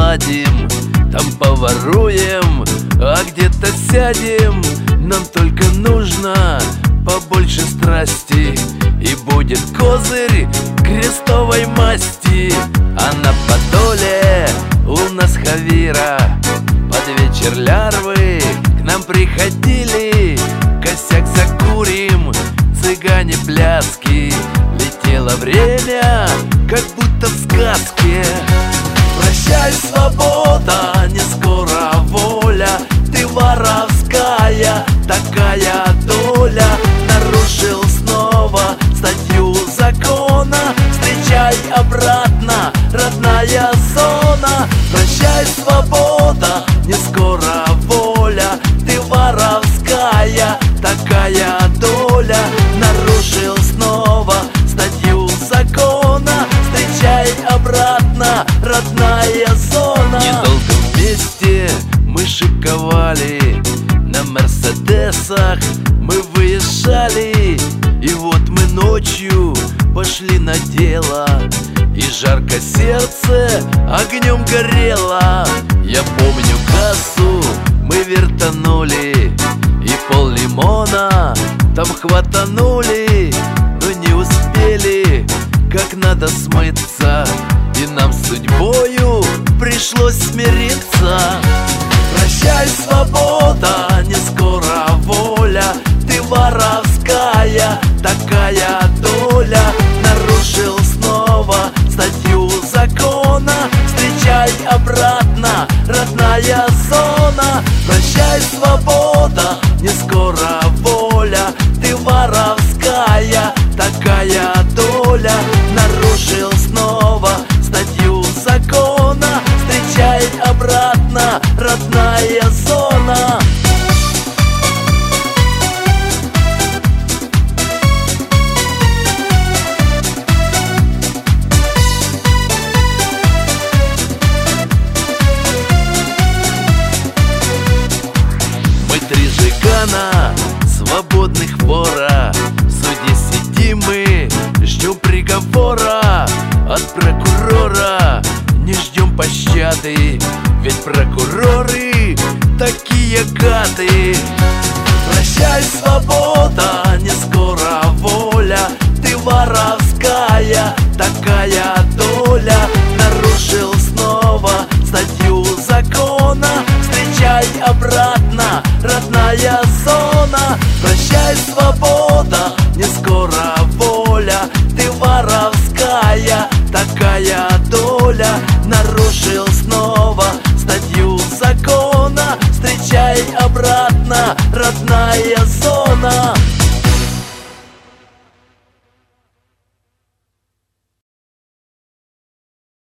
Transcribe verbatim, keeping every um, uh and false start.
поладим, там поворуем, а где-то сядем. Нам только нужно побольше страсти, и будет козырь крестовой масти. А на Подоле у нас хавира, под вечер лярвы к нам приходили. Косяк закурим, цыгане пляски, летело время, как будто в сказке. Прощай, свобода, не скоро воля, ты воровская, такая доля. Нарушил снова статью закона, встречай обратно, родная зона. Прощай, свобода, не скоро воля, ты воровская, такая доля. Нарушил снова статью закона, встречай обратно, родная зона. Недолго вместе мы шиковали, на мерседесах мы выезжали. И вот мы ночью пошли на дело, и жарко сердце огнем горело. Я помню кассу мы вертанули, и пол лимона там хватанули. Но не успели как надо смыться, и нам с судьбою пришлось смириться. Прощай, свобода, не скоро воля, ты воровская, такая доля. Нарушил снова статью закона, встречай обратно, родная зона. Прощай, свобода, не скоро воля, ты воровская, такая доля. Нарушил снова статью закона, встречай обратно, родная зона. Мы три жигана, свободных вора, в суде сидим мы, ждем приговора от прокурора. Не ждем пощады, ведь прокуроры такие гады. Прощай, свобода, не скоро воля, ты воровская, такая доля. Нарушил снова статью закона, встречай обратно, родная зона. Прощай, свобода.